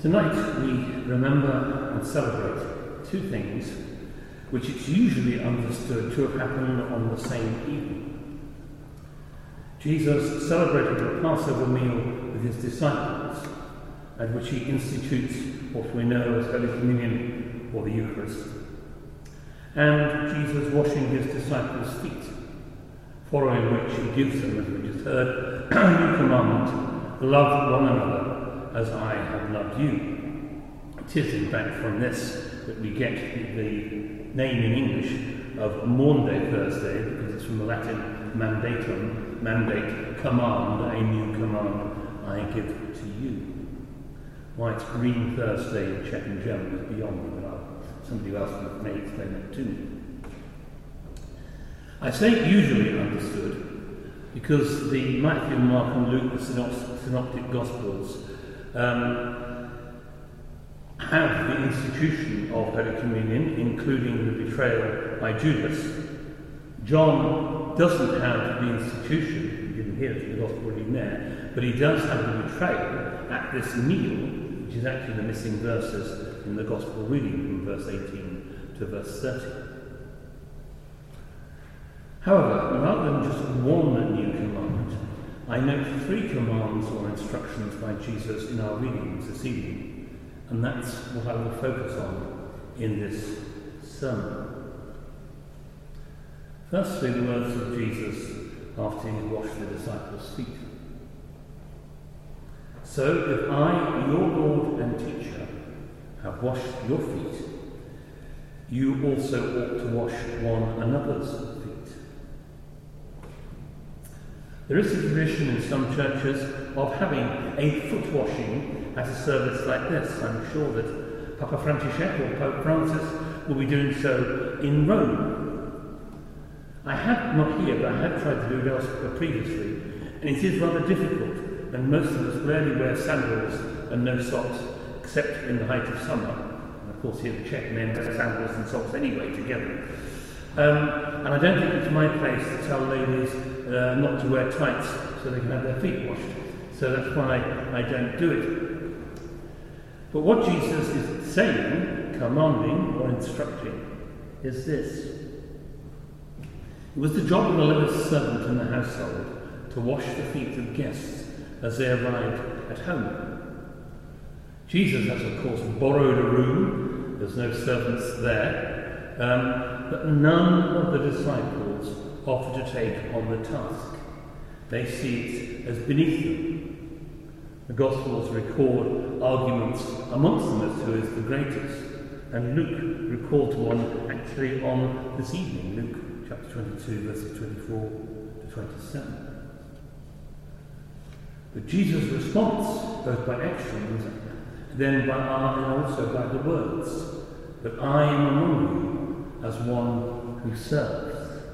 Tonight we remember and celebrate two things which it's usually understood to have happened on the same evening. Jesus celebrated the Passover meal with his disciples, at which he institutes what we know as Holy Communion or the Eucharist, and Jesus washing his disciples' feet, following which he gives them, as we just heard, a new commandment: love one another as I have loved you. It is in fact from this that we get the name in English of Maundy Thursday, because it's from the Latin mandatum, mandate, command, a new command I give to you. Why it's Green Thursday in Czech and German is beyond me, but somebody else may explain that to me. I say usually understood because the Matthew, Mark and Luke, the synoptic Gospels, have the institution of Holy Communion, including the betrayal by Judas. John doesn't have the institution, we didn't hear it in the Gospel reading there, but he does have the betrayal at this meal, which is actually the missing verses in the Gospel reading from verse 18 to verse 30. However, rather than just one new commandment, I note three commands or instructions by Jesus in our readings this evening, and that's what I will focus on in this sermon. Firstly, the words of Jesus after he washed the disciples' feet. So, if I, your Lord and teacher, have washed your feet, you also ought to wash one another's feet. There is a tradition in some churches of having a foot washing at a service like this. I'm sure that Papa František or Pope Francis will be doing so in Rome. I have, not here, but I have tried to do it elsewhere previously, and it is rather difficult, and most of us rarely wear sandals and no socks, except in the height of summer. And of course here the Czech men wear sandals and socks anyway together. And I don't think it's my place to tell ladies not to wear tights so they can have their feet washed. So that's why I don't do it. But what Jesus is saying, commanding or instructing, is this. It was the job of the lowest servant in the household to wash the feet of guests as they arrived at home. Jesus has, of course, borrowed a room. There's no servants there. But none of the disciples offer to take on the task. They see it as beneath them. The Gospels record arguments amongst them as to who is the greatest. And Luke records one actually on this evening, Luke chapter 22, verses 24 to 27. But Jesus' response, both by actions, then by and also by the words, that I am among you as one who serves.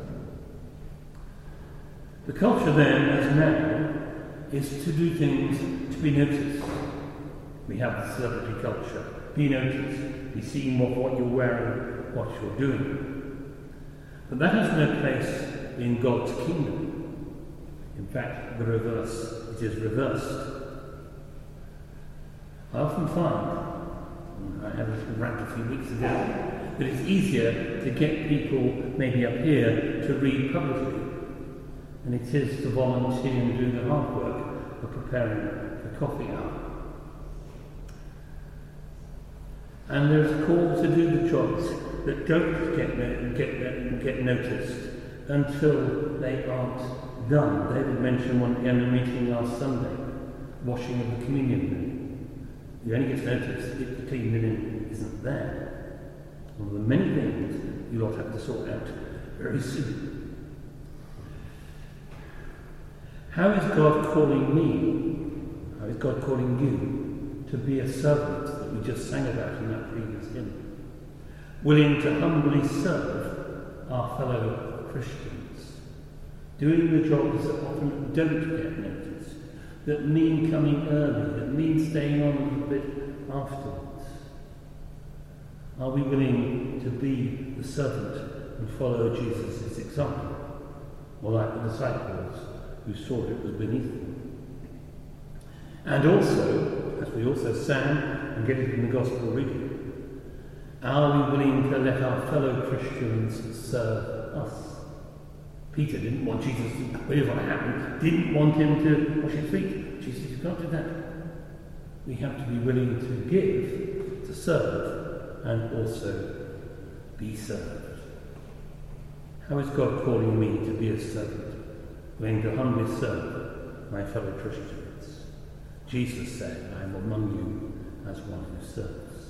The culture then, as now, is to do things to be noticed. We have the celebrity culture. Be noticed, be seen what you're wearing, what you're doing. But that has no place in God's kingdom. In fact, the reverse, it is reversed. I often find, I had a rant a few weeks ago, that it's easier to get people, maybe up here, to read publicly than it is to volunteer and do the hard work of preparing the coffee hour. And there's a call to do the jobs that don't get noticed until they aren't done. David mentioned one in a meeting last Sunday, washing of the communion linen. You only get noticed if the clean linen isn't there. One of the many things you lot have to sort out very soon. How is God calling me? How is God calling you to be a servant that we just sang about in that previous hymn? Willing to humbly serve our fellow Christians. Doing the jobs that often don't get noticed, that mean coming early, that mean staying on a little bit afterwards. Are we willing to be the servant and follow Jesus' example? Or like the disciples who saw it was beneath them? And also, as we also sang and get it in the Gospel reading, are we willing to let our fellow Christians serve us? Peter didn't want Jesus to, whatever happened, didn't want him to wash his feet. Jesus said, you can't do that. We have to be willing to give, to serve, and also be served. How is God calling me to be a servant, willing to humbly serve my fellow Christians? Jesus said, I am among you as one who serves.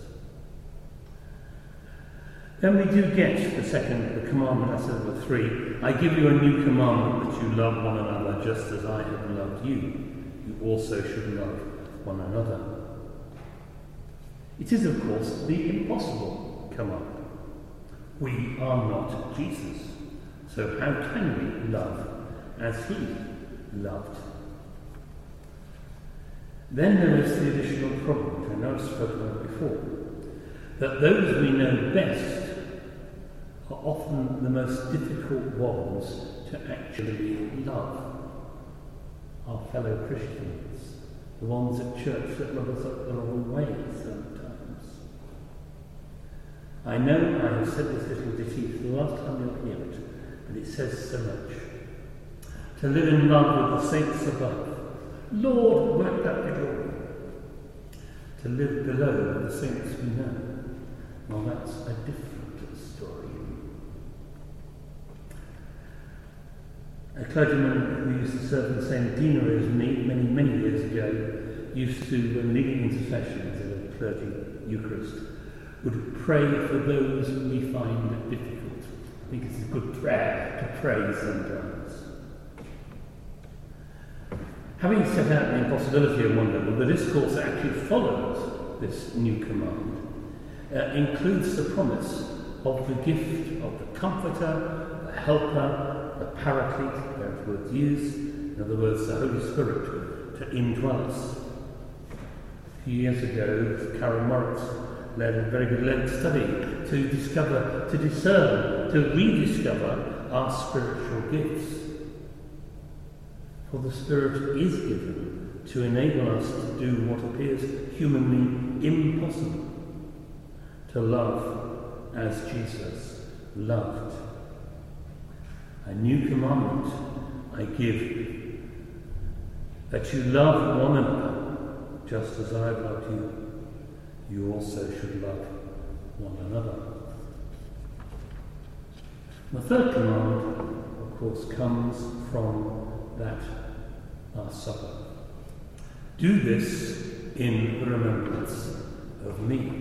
Then we do get the commandment, I said there were three. I give you a new commandment, that you love one another just as I have loved you. You also should love one another. It is, of course, the impossible command. We are not Jesus. So how can we love as he loved? Then there is the additional problem, which I know I've spoken about before, that those we know best are often the most difficult ones to actually love. Our fellow Christians, the ones at church that love us up the wrong way sometimes. I know I have said this little ditty for the last time you'll hear it, but it says so much. To live in love with the saints above, Lord, work that your glory. To live below with the saints we know, well, that's a different story. A clergyman who used to serve in the same deanery as me many years ago used to, when leading intercessions in a clergy Eucharist, would pray for those we find difficult. I think it's a good prayer to pray sometimes. Having set out the impossibility of one level, the discourse that actually follows this new command includes the promise of the gift of the Comforter, the Helper, the Paraclete, there's words used, in other words, the Holy Spirit, to indwell us. A few years ago, Karen Moritz led a very good Lent study to discover, to discern, to rediscover our spiritual gifts. For the Spirit is given to enable us to do what appears humanly impossible, to love as Jesus loved. A new commandment I give, that you love one another just as I have loved you. You also should love one another. The third command, of course, comes from that Last Supper. Do this in the remembrance of me.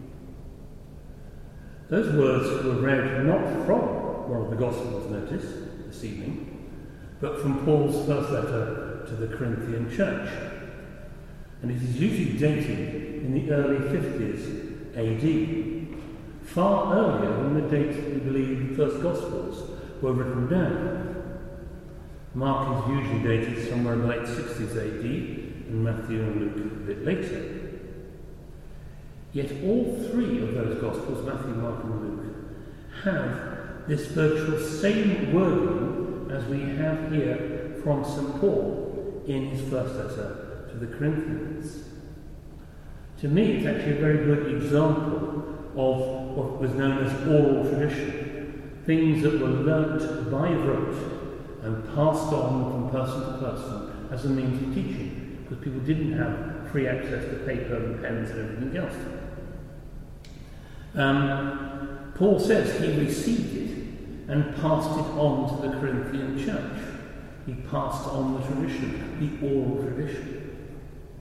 Those words were read not from one of the Gospels, notice, this evening, but from Paul's first letter to the Corinthian church. And it is usually dated in the early 50s AD, far earlier than the date we believe the first Gospels were written down. Mark is usually dated somewhere in the late 60s AD, and Matthew and Luke a bit later. Yet all three of those Gospels, Matthew, Mark and Luke, have this virtual same wording as we have here from St. Paul in his first letter to the Corinthians. To me, it's actually a very good example of what was known as oral tradition, things that were learnt by rote and passed on from person to person as a means of teaching, because people didn't have free access to paper and pens and everything else. Paul says he received it and passed it on to the Corinthian church. He passed on the tradition, the oral tradition.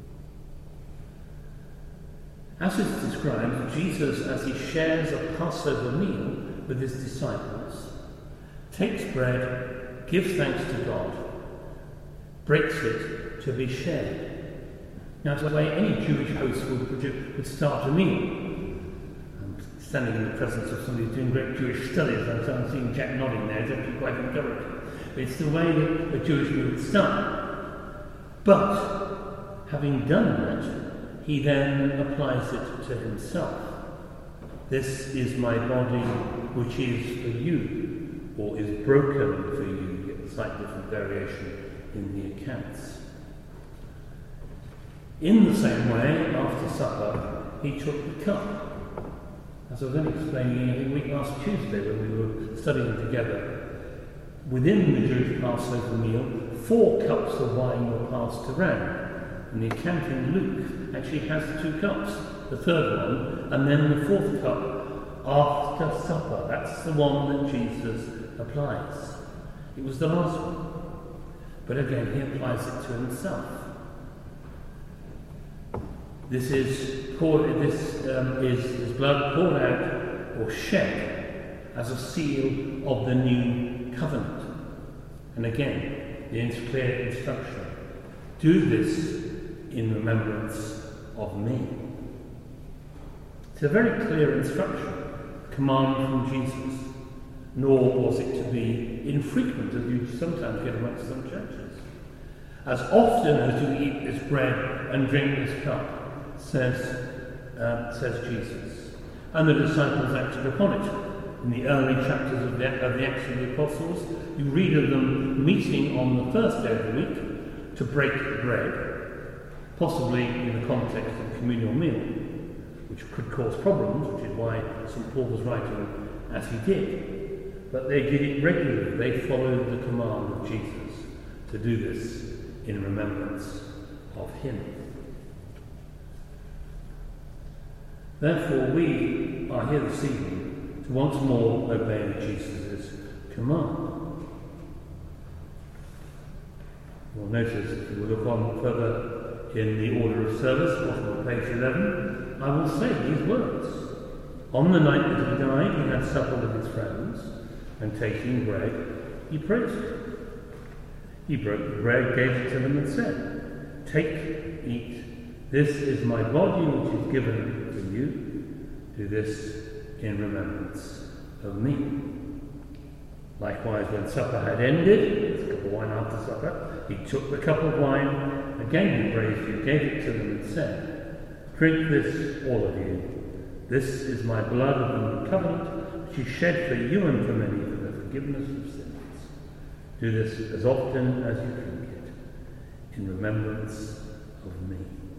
As is described, Jesus, as he shares a Passover meal with his disciples, takes bread, gives thanks to God, breaks it to be shared. Now, it's the way any Jewish host would start a meal. Standing in the presence of somebody who's doing great Jewish studies, I'm seeing Jack nodding there, it's actually quite encouraging. But it's the way that a Jewish meal would start. But, having done that, he then applies it to himself. This is my body, which is for you, or is broken for you. You get a slightly different variation in the accounts. In the same way, after supper, he took the cup. As I was only explaining, I think week last Tuesday when we were studying together, within the Jewish Passover meal, 4 cups of wine were passed around. And the account in Luke actually has 2 cups, the third one, and then the 4th cup after supper. That's the one that Jesus applies. It was the last one. But again, he applies it to himself. This is his blood poured out or shed as a seal of the new covenant. And again, the clear instruction: do this in remembrance of me. It's a very clear instruction, command from Jesus, nor was it to be infrequent, as you sometimes get amongst some churches. As often as you eat this bread and drink this cup, says Jesus. And the disciples acted upon it. In the early chapters of the Acts of the Apostles, you read of them meeting on the first day of the week to break the bread, possibly in the context of a communal meal, which could cause problems, which is why St. Paul was writing as he did. But they did it regularly. They followed the command of Jesus to do this in remembrance of him. Therefore, we are here this evening to once more obey Jesus' command. You'll notice, if you will look on further in the order of service, bottom of page 11, I will say these words. On the night that he died, he had supper with his friends, and taking bread, he praised it. He broke the bread, gave it to them, and said, "Take, eat. This is my body, which is given for you. Do this in remembrance of me." Likewise, when supper had ended, a cup of wine after supper, he took the cup of wine, again he praised it, gave it to them, and said, "Drink this, all of you. This is my blood of the new covenant, which is shed for you and for many for the forgiveness of sins. Do this as often as you drink it, in remembrance of me."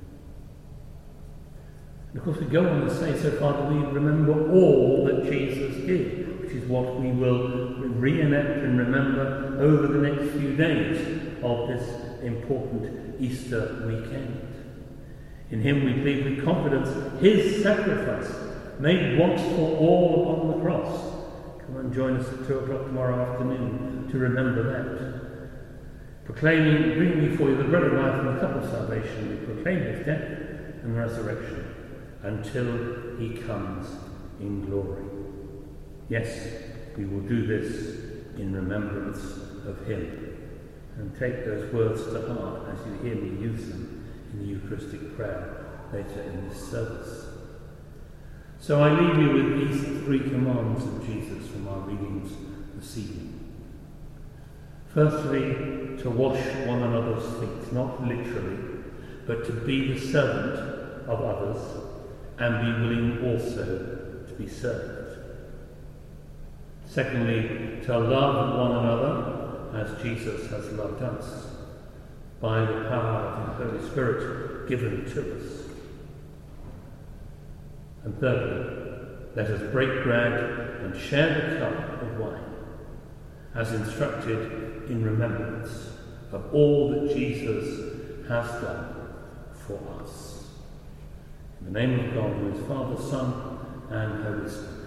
And of course, we go on to say, so far that we remember all that Jesus did, which is what we will reenact and remember over the next few days of this important Easter weekend. In him we plead with confidence his sacrifice, made once for all upon the cross. Come and join us at 2 o'clock tomorrow afternoon to remember that. Proclaiming, bringing before you the bread of life and the cup of salvation, we proclaim his death and resurrection until he comes in glory. Yes, we will do this in remembrance of him. And take those words to heart as you hear me use them in the Eucharistic prayer later in this service. So I leave you with these 3 commands of Jesus from our readings this evening. Firstly, to wash one another's feet, not literally, but to be the servant of others and be willing also to be served. Secondly, to love one another as Jesus has loved us, by the power of the Holy Spirit given to us. And thirdly, let us break bread and share the cup of wine, as instructed in remembrance of all that Jesus has done for us. In the name of God, who is Father, Son, and Holy Spirit.